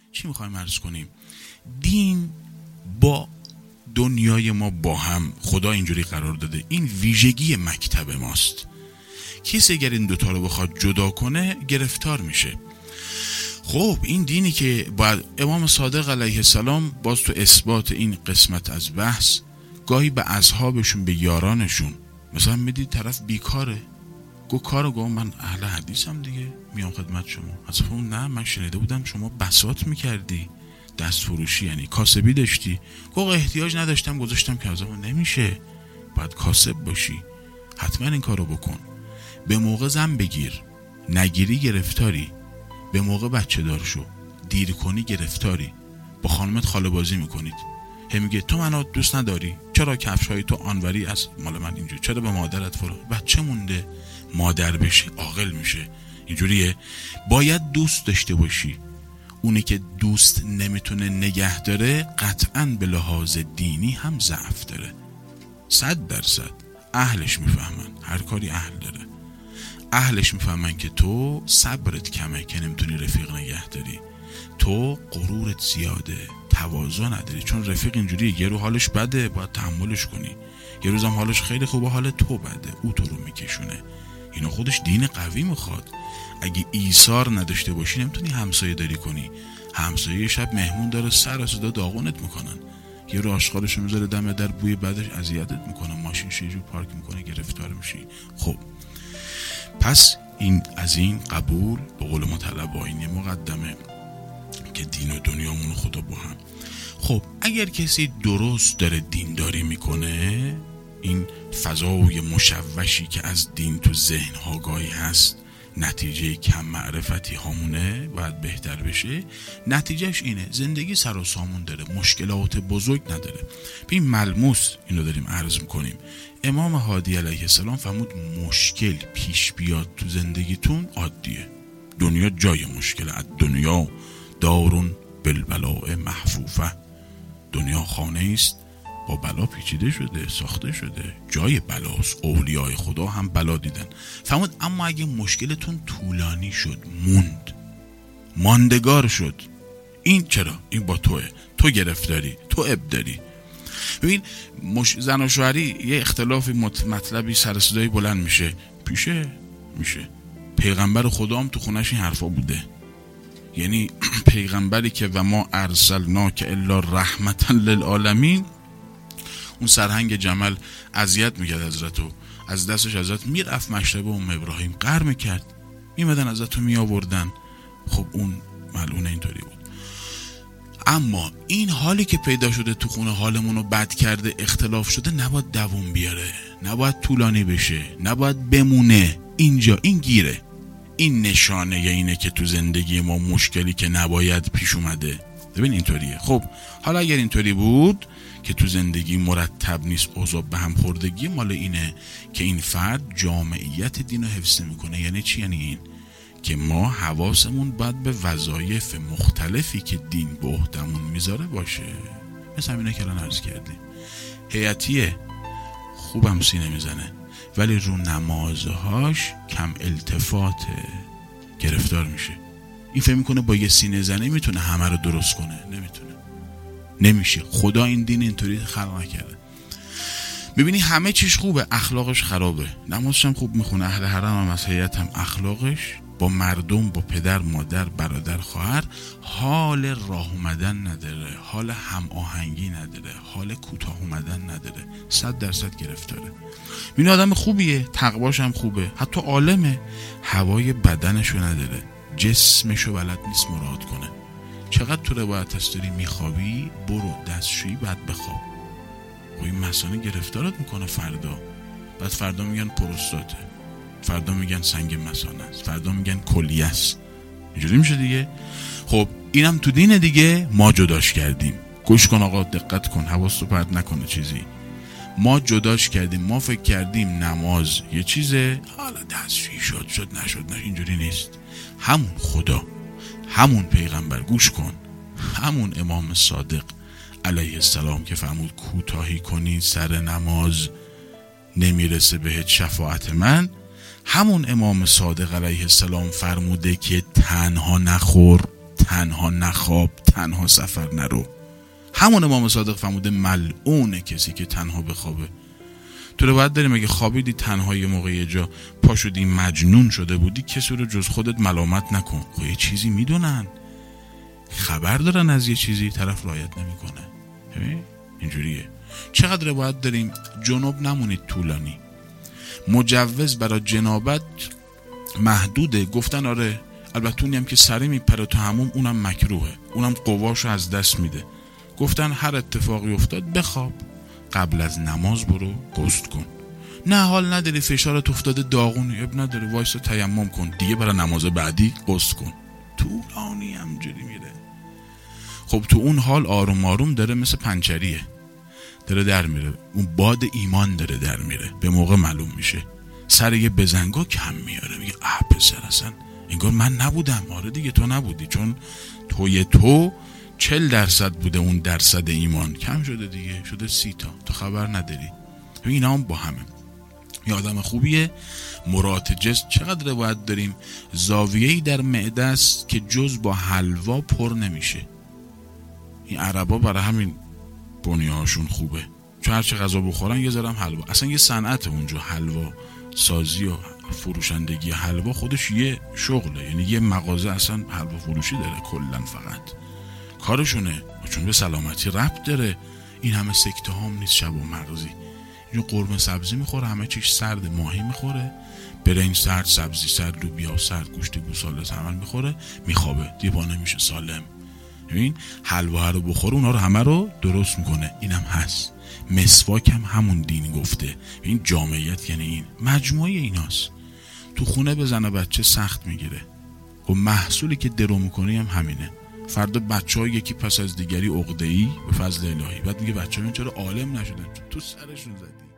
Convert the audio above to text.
چی میخوایم عرض کنیم؟ دین با دنیای ما با هم خدا اینجوری قرار داده، این ویژگی مکتب ماست. کسی اگر این دوتا رو بخواد جدا کنه گرفتار میشه. خب این دینی که باید امام صادق علیه السلام باز تو اثبات این قسمت از بحث گاهی به اصحابشون، به یارانشون مثلا میدید طرف بیکاره، گو من اهل حدیثم دیگه، میام خدمت شما. از اون نه، من شنیده بودم شما بساط میکردی، دست فروشی یعنی کاسبی داشتی. گو احتیاج نداشتم گذاشتم که از اون. نمیشه، باید کاسب باشی، حتما این کارو بکن. به موقع زن بگیر، نگیری گرفتاری. به موقع بچه دار شو، دیر کنی گرفتاری. با خانمت خاله بازی میکنید، هم میگه تو منو دوست نداری، چرا کفشای تو آنوری از مال من اینجوری، چرا به مادرت فرو. بچه مونده، مادر بشه عاقل میشه. اینجوریه. باید دوست داشته باشی. اونی که دوست نمیتونه نگه داره قطعاً به لحاظ دینی هم ضعف داره. 100% اهلش میفهمن، هر کاری اهل داره. اهلش میفهمن که تو صبرت کمه که نمیتونی رفیق نگه داری، تو غرورت زیاده، تواضع نداری. چون رفیق اینجوریه، یه رو حالش بده باید تحملش کنی، یه روزم حالش خیلی خوبه حال تو بده، او تو رو میکشونه. اینو خودش دین قوی میخواد. اگه ایثار نداشته باشی نمیتونی همسایه داری کنی. همسایه شب مهمون داره، سر صدا داغونت میکنن، یه رو آشغالشو میذاره دم در، بوی بعدش اذیتت میکنه، ماشین شیجور پارک میکنه، گرفتار میشی. خب پس این از این قبول به قول مطلب آیینی مقدمه که دین و دنیامون خدا با هم. خب اگر کسی درست داره دینداری میکنه، این فضای مشوشی که از دین تو ذهن ها گاهی هست نتیجه کم معرفتی هامونه باید بهتر بشه. نتیجهش اینه زندگی سر و سامون داره، مشکلات بزرگ نداره. ببین ملموس اینو داریم عرض میکنیم. امام هادی علیه السلام فرمود مشکل پیش بیاد تو زندگیتون عادیه. دنیا جای مشکله. دنیا دارون بالبلاء محفوفه. دنیا خانه است با بلا پیچیده شده، ساخته شده، جای بلاست. اولیای خدا هم بلا دیدن. فرمود اما اگه مشکلتون طولانی شد، ماندگار شد، این چرا؟ این با توه، تو گرفتاری، تو اب داری. ببین زن و شوهری یه اختلافی مطلبی سر صدای بلند میشه میشه. پیغمبر خدا هم تو خونش این حرفا بوده. یعنی پیغمبری که و ما ارسلناک الا رحمتا للعالمین، اون سرهنگ جمل اذیت میکرد حضرتو، از دستش حضرت میرفت مشربه ابراهیم قهر میکرد، میمدن حضرتو میآوردن. خب اون ملعون اینطوری بود. اما این حالی که پیدا شده تو خونه حالمون رو بد کرده، اختلاف شده، نباید دووم بیاره، نباید طولانی بشه، نباید بمونه اینجا. این گیره، این نشانه اینه که تو زندگی ما مشکلی که نباید پیش اومده. ببین اینطوریه. خب حالا اگر اینطوری بود که تو زندگی مرتب نیست، اوضاع به هم خوردگی مال اینه که این فرد جامعیت دین رو حفظ میکنه. یعنی چی؟ یعنی این که ما حواسمون باید به وظایف مختلفی که دین به عهدمون میذاره باشه. مثلا اینه که الان عرض کردیم، هیئتیه، خوبم سینه میزنه ولی رو نمازهاش کم التفاته، گرفتار میشه. این فهم میکنه با یه سینه زنه میتونه همه رو درست کنه. نمیشه. خدا این دین اینطوری خلق نکرده. میبینی همه چیش خوبه، اخلاقش خرابه. نمازش هم خوب میخونه، اهل حرم هم از هیئت هم اخلاقش با مردم، با پدر، مادر، برادر، خواهر حال راه اومدن نداره، حال هم آهنگی نداره، حال کوتاه اومدن نداره. 100% گرفتاره. این آدم خوبیه، تقواش هم خوبه، حتی عالمه، هوای بدنشو نداره، جسمشو بلد نیست مراد کنه. چقدر تو روایت هست داری میخوابی، برو دستشویی بعد بخواب. و این مثانه گرفتارت میکنه بعد فردا میگن پروستاته، فردا میگن سنگ مثانه است، فردا میگن کلیه است. اینجوری میشه دیگه. خب اینم تو دین دیگه ما جداش کردیم. گوش کن آقا، دقت کن، حواستو پرت نکنه چیزی. ما جداش کردیم. ما فکر کردیم نماز یه چیزه، حالا دستشویی شد نشد. اینجوری نیست. همون خدا، همون پیغمبر، گوش کن، همون امام صادق علیه السلام که فرمود کوتاهی کنی سر نماز نمیرسه بهت شفاعت من، همون امام صادق علیه السلام فرموده که تنها تنها نخواب، تنها سفر نرو. همون امام صادق فرموده ملعون کسی که تنها بخوابه. تو رو باید داریم اگه خوابیدی تنها یه موقع یه جا پا شدی مجنون شده بودی، کسی رو جز خودت ملامت نکن. خب یه چیزی میدونن، خبر دارن از یه چیزی، طرف رعایت نمیکنه. اینجوریه. چقدر باید داریم جنوب نمونید طولانی. مجوز برای جنابت محدوده. گفتن آره، البته اونی هم که سری میپره تو هموم اونم مکروهه، اونم قواشو از دست میده. گفتن هر اتفاقی افتاد بخواب، قبل از نماز برو غسل کن. نه حال نداری، فشارت افتاده داغونی، اب نداره، وایسا تیمم کن دیگه، برای نماز بعدی غسل کن. طولانی همجوری میره. خب تو اون حال آروم آروم داره مثل پنچریه، داره در میره، اون باد ایمان داره در میره، به موقع معلوم میشه. سر یه بزنگا کم میاره، میگه پسر اصلا انگار من نبودم. آره دیگه تو نبودی، چون تو 40% بوده اون درصد ایمان، کم شده دیگه، شده 30 تا، تو خبر نداری. اینا هم با همه. یه آدم خوبیه، مرات جسم. چقدر باید داریم زاویه‌ای در معده است که جز با حلوا پر نمیشه. این عربا برای همین بنیهاشون خوبه، چون هر چه غذا بخورن یه ذره حلوا. اصلا یه صنعت اونجا، حلوا سازی و فروشندگی حلوا خودش یه شغله، یعنی یه مغازه اصلا حلوا فروشی داره کلا، فقط کارشونه، چون به سلامتی ربط داره. این همه سکته هم نیست شب و مغزی. اینجا قرمه سبزی میخوره، همه چیش سرد، ماهی میخوره، برنج سرد، سبزی سرد، لوبیا سرد، گوشت گوساله همه میخوره، میخوابه، دیوانه میشه، سالم. ببین حلوا رو بخوره اونا رو همه رو درست میکنه. اینم هست. مسواک هم همون دین گفته. این جامعیت یعنی این مجموعه ایناست. تو خونه بزنه بچه سخت میگیره و محصولی که درو میکنه هم همینه. فردا بچه‌ها یکی پس از دیگری عقده‌ای به فضل الهی، بعد میگه بچه‌ها چرا عالم نشدن؟ تو سرشون زدی.